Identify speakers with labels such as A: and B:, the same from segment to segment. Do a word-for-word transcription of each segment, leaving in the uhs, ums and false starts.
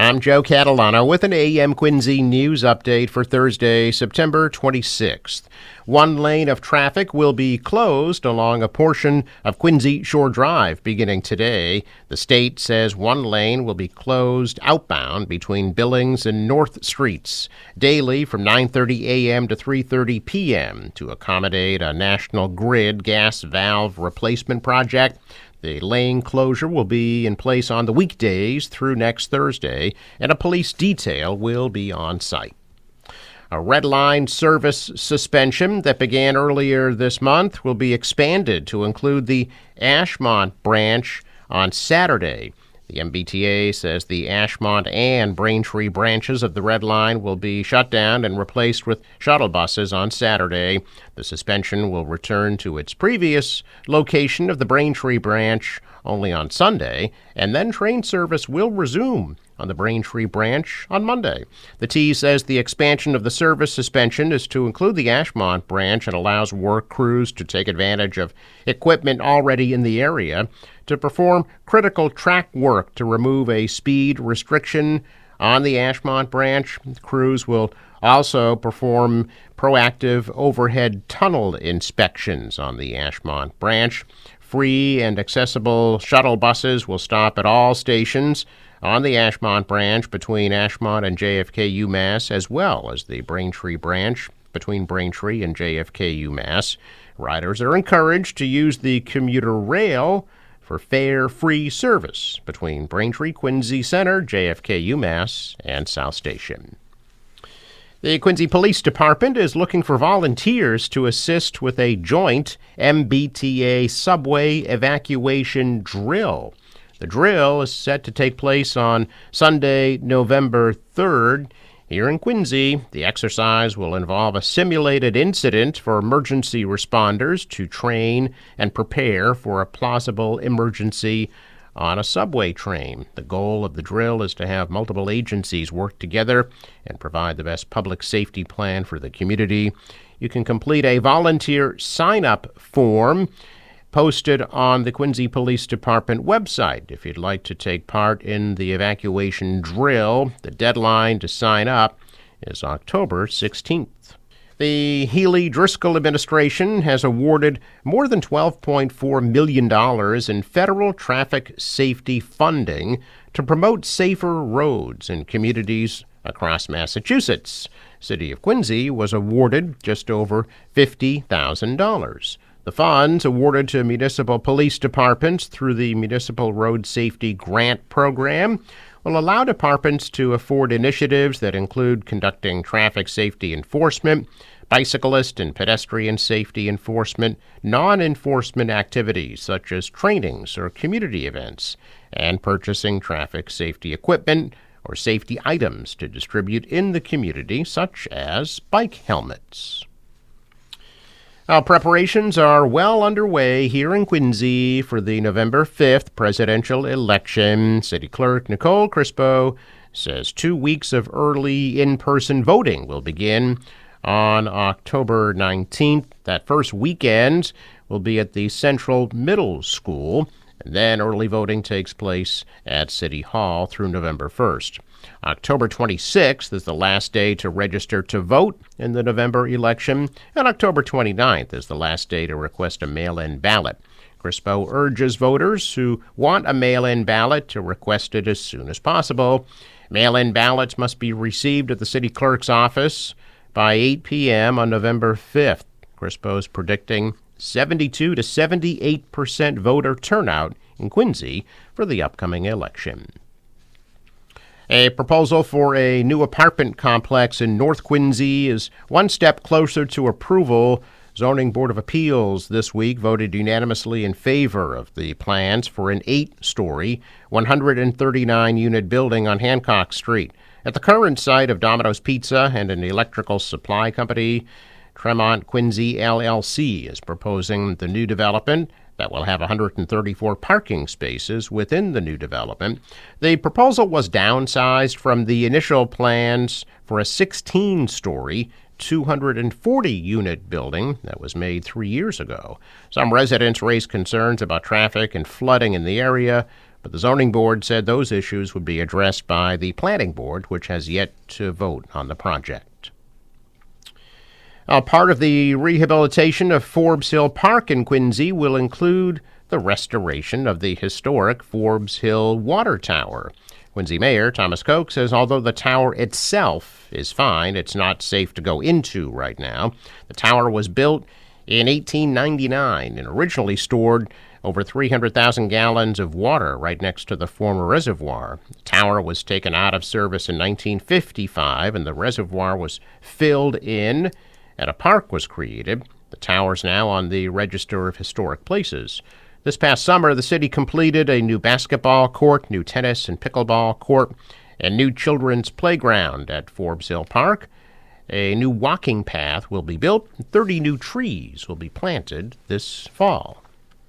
A: I'm Joe Catalano with an A M Quincy news update for Thursday, September twenty-sixth. One lane of traffic will be closed along a portion of Quincy Shore Drive beginning today. The state says one lane will be closed outbound between Billings and North Streets daily from nine thirty a.m. to three thirty p.m. to accommodate a National Grid gas valve replacement project. The lane closure will be in place on the weekdays through next Thursday, and a police detail will be on site. A red line service suspension that began earlier this month will be expanded to include the Ashmont branch on Saturday. The M B T A says the Ashmont and Braintree branches of the Red Line will be shut down and replaced with shuttle buses on Saturday. The suspension will return to its previous location of the Braintree branch only on Sunday, and then train service will resume on the Braintree branch on Monday. The T says the expansion of the service suspension is to include the Ashmont branch and allows work crews to take advantage of equipment already in the area to perform critical track work to remove a speed restriction on the Ashmont branch. Crews will also perform proactive overhead tunnel inspections on the Ashmont branch. Free and accessible shuttle buses will stop at all stations on the Ashmont branch between Ashmont and J F K UMass, as well as the Braintree branch between Braintree and J F K UMass. Riders are encouraged to use the commuter rail for fare-free service between Braintree, Quincy Center, J F K UMass, and South Station. The Quincy Police Department is looking for volunteers to assist with a joint M B T A subway evacuation drill. The drill is set to take place on Sunday, November third. Here in Quincy, the exercise will involve a simulated incident for emergency responders to train and prepare for a plausible emergency on a subway train. The goal of the drill is to have multiple agencies work together and provide the best public safety plan for the community. You can complete a volunteer sign-up form posted on the Quincy Police Department website. If you'd like to take part in the evacuation drill, the deadline to sign up is October sixteenth. The Healey-Driscoll administration has awarded more than twelve point four million dollars in federal traffic safety funding to promote safer roads in communities across Massachusetts. City of Quincy was awarded just over fifty thousand dollars. The funds, awarded to municipal police departments through the Municipal Road Safety Grant Program, will allow departments to afford initiatives that include conducting traffic safety enforcement, bicyclist and pedestrian safety enforcement, non-enforcement activities such as trainings or community events, and purchasing traffic safety equipment or safety items to distribute in the community, such as bike helmets. Now, preparations are well underway here in Quincy for the November fifth presidential election. City Clerk Nicole Crispo says two weeks of early in-person voting will begin on October nineteenth. That first weekend will be at the Central Middle School, and then early voting takes place at City Hall through November first. October twenty-sixth is the last day to register to vote in the November election, and October twenty-ninth is the last day to request a mail-in ballot. Crispo urges voters who want a mail-in ballot to request it as soon as possible. Mail-in ballots must be received at the city clerk's office by eight p.m. on November fifth. Crispo is predicting seventy-two to seventy-eight percent voter turnout in Quincy for the upcoming election. A proposal for a new apartment complex in North Quincy is one step closer to approval. Zoning Board of Appeals this week voted unanimously in favor of the plans for an eight-story, one hundred thirty-nine unit building on Hancock Street. At the current site of Domino's Pizza and an electrical supply company, Tremont Quincy L L C is proposing the new development that will have one hundred thirty-four parking spaces within the new development. The proposal was downsized from the initial plans for a sixteen-story, two hundred forty unit building that was made three years ago. Some residents raised concerns about traffic and flooding in the area. But the zoning board said those issues would be addressed by the planning board, which has yet to vote on the project. Uh, part of the rehabilitation of Forbes Hill Park in Quincy will include the restoration of the historic Forbes Hill Water Tower. Quincy Mayor Thomas Koch says although the tower itself is fine, it's not safe to go into right now. The tower was built in eighteen ninety-nine and originally stored over three hundred thousand gallons of water right next to the former reservoir. The tower was taken out of service in nineteen fifty-five, and the reservoir was filled in, and a park was created. The tower is now on the Register of Historic Places. This past summer, the city completed a new basketball court, new tennis and pickleball court, and new children's playground at Forbes Hill Park. A new walking path will be built, and thirty new trees will be planted this fall.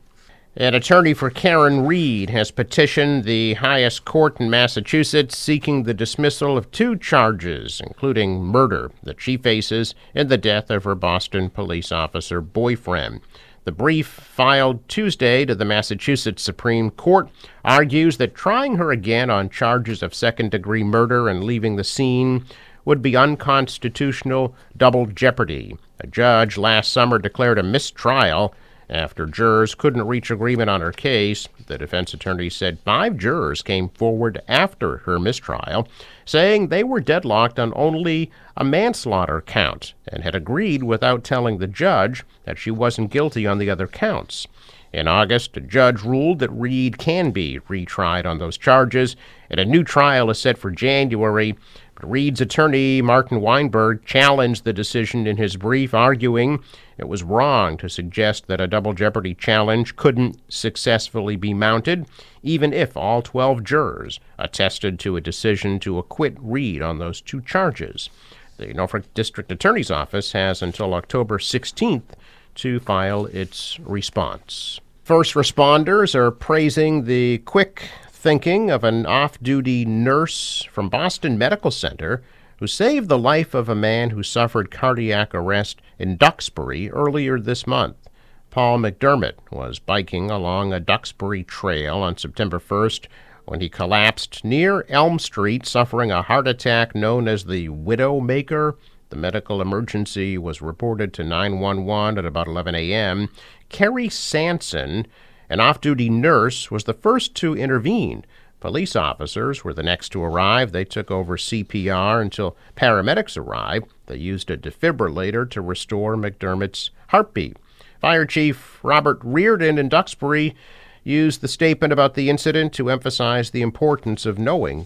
A: An attorney for Karen Read has petitioned the highest court in Massachusetts seeking the dismissal of two charges, including murder, that she faces in the death of her Boston police officer boyfriend. The brief, filed Tuesday to the Massachusetts Supreme Court, argues that trying her again on charges of second-degree murder and leaving the scene would be unconstitutional double jeopardy. A judge last summer declared a mistrial after jurors couldn't reach agreement on her case. The defense attorney said five jurors came forward after her mistrial, saying they were deadlocked on only a manslaughter count and had agreed without telling the judge that she wasn't guilty on the other counts. In August, a judge ruled that Read can be retried on those charges, and a new trial is set for January. But Read's attorney, Martin Weinberg, challenged the decision in his brief, arguing it was wrong to suggest that a double jeopardy challenge couldn't successfully be mounted, even if all twelve jurors attested to a decision to acquit Read on those two charges. The Norfolk District Attorney's Office has until October sixteenth to file its response. First responders are praising the quick thinking of an off-duty nurse from Boston Medical Center who saved the life of a man who suffered cardiac arrest in Duxbury earlier this month. Paul McDermott was biking along a Duxbury trail on September first when he collapsed near Elm Street, suffering a heart attack known as the Widowmaker. The medical emergency was reported to nine one one at about eleven a.m. Carrie Sanson, an off-duty nurse, was the first to intervene. Police officers were the next to arrive. They took over C P R until paramedics arrived. They used a defibrillator to restore McDermott's heartbeat. Fire Chief Robert Reardon in Duxbury used the statement about the incident to emphasize the importance of knowing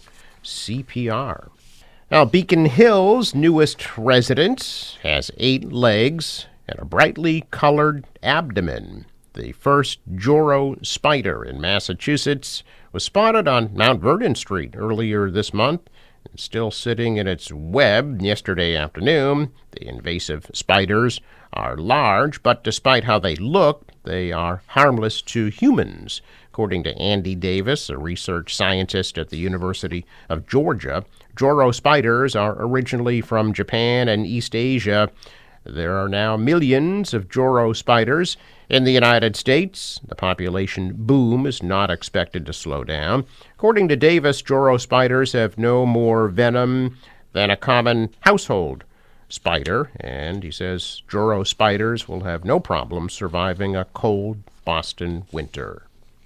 A: C P R. Now, Beacon Hill's newest resident has eight legs and a brightly colored abdomen. The first Joro spider in Massachusetts was spotted on Mount Vernon Street earlier this month and still sitting in its web yesterday afternoon. The invasive spiders are large, but despite how they look, they are harmless to humans. According to Andy Davis, a research scientist at the University of Georgia, Joro spiders are originally from Japan and East Asia. There are now millions of Joro spiders in the United States. The population boom is not expected to slow down. According to Davis, Joro spiders have no more venom than a common household spider, and he says Joro spiders will have no problem surviving a cold Boston winter.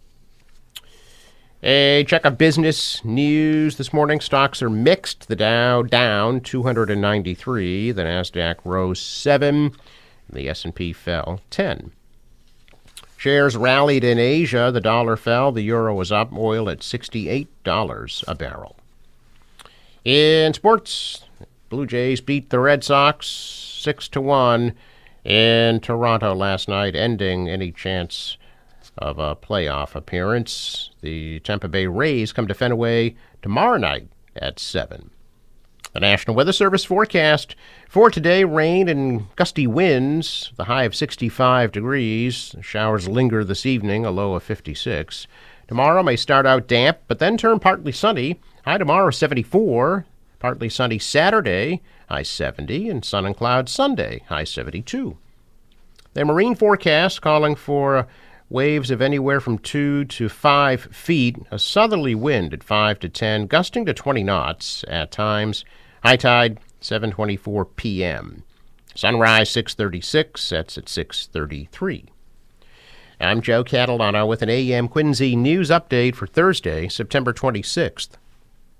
A: A check of business news this morning. Stocks are mixed. The Dow down two hundred ninety-three. The Nasdaq rose seven. The S and P fell ten. Shares rallied in Asia. The dollar fell. The euro was up. Oil at sixty-eight dollars a barrel. In sports, Blue Jays beat the Red Sox six to one in Toronto last night, ending any chance of a playoff appearance. The Tampa Bay Rays come to Fenway tomorrow night at seven. The National Weather Service forecast for today: rain and gusty winds, the high of sixty-five degrees. Showers linger this evening, a low of fifty-six. Tomorrow may start out damp, but then turn partly sunny. High tomorrow seventy-four. Partly sunny Saturday, high seventy, and sun and clouds Sunday, high seventy-two. The marine forecast calling for Waves of anywhere from two to five feet. A southerly wind at five to ten, gusting to twenty knots at times. High tide, seven twenty-four p.m. Sunrise, six thirty-six. Sets at six thirty-three. I'm Joe Catalano with an A M Quincy news update for Thursday, September twenty-sixth.